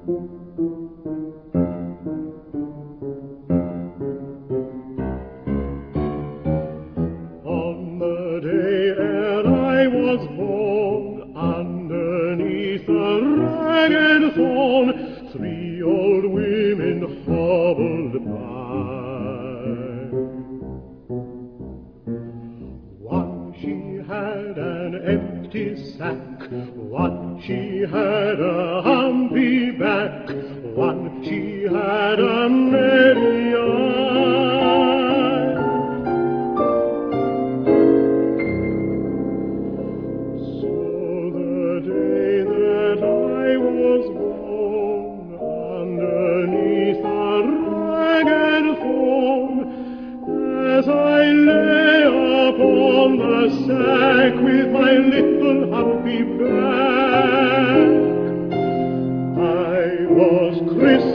On the day ere I was born, underneath a ragged thorn, three old women hobbled by. One she had an empty sack, one she had a humpy back, one she had a merry eye. So the day that I was born, underneath a ragged thorn, as I lay upon the sack with my little humpy back, I was christened